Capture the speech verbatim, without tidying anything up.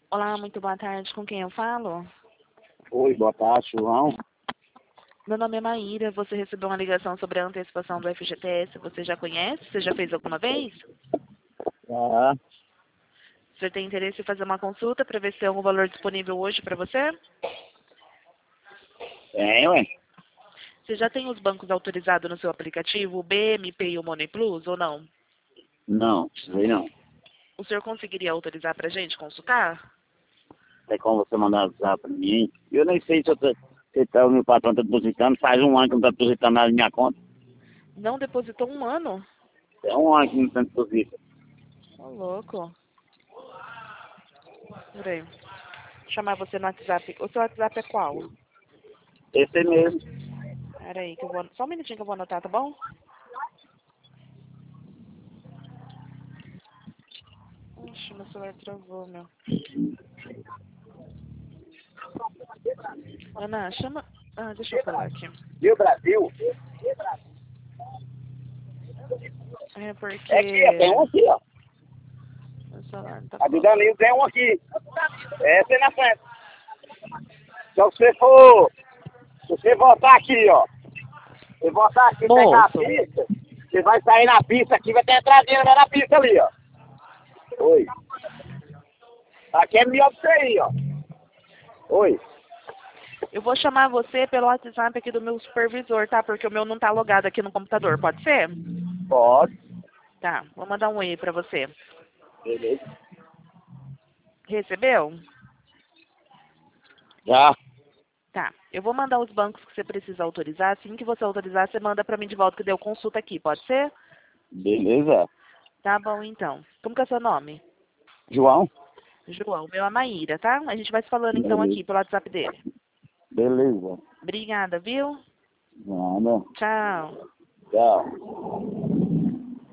Olá, muito boa tarde. Com quem eu falo? Oi, boa tarde, João. Meu nome é Maíra. Você recebeu uma ligação sobre a antecipação do F G T S. Você já conhece? Você já fez alguma vez? Ah, Você tem interesse em fazer uma consulta para ver se tem algum valor disponível hoje para você? tem, ué. Você já tem os bancos autorizados no seu aplicativo, o B M P e o Money Plus, ou não? Não, sei não. O senhor conseguiria autorizar para a gente consultar? Tem como você mandar usar pra mim? Eu nem sei se, eu tô, se tá, o meu patrão tá depositando. Faz um ano que não tá depositando nada na minha conta. Não depositou um ano? É um ano que não tá depositando. Ô, louco. Peraí. Vou chamar você no WhatsApp. O seu WhatsApp é qual? Esse mesmo. Peraí, que eu vou... Só um minutinho que eu vou anotar, tá bom? Ixi, meu celular travou, meu. Ana, chama... Ah, deixa eu falar aqui. E o Brasil? É É aqui, ó, tem porque... um aqui, ó. Meu celular não tá A do falando. Danilo tem um aqui. Essa é na frente. Então se você for... Se você voltar aqui, ó. Se voltar aqui e pegar a Moço, pista, você vai sair na pista aqui, vai ter a traseira lá na pista ali, ó. Oi. Aqui é melhor pra você aí, ó. Oi. eu vou chamar você pelo WhatsApp aqui do meu supervisor, tá? Porque o meu não tá logado aqui no computador, pode ser? Pode. Tá, vou mandar um e pra você. Beleza. Recebeu? Já. Tá, eu vou mandar os bancos que você precisa autorizar. Assim que você autorizar, você manda pra mim de volta que deu consulta aqui, pode ser? Beleza. Tá bom, então. Como que é seu nome? João? João, meu é Maíra, tá? A gente vai se falando então Beleza. aqui pelo WhatsApp dele. Beleza. Obrigada, viu? Nada. Tchau. Tchau.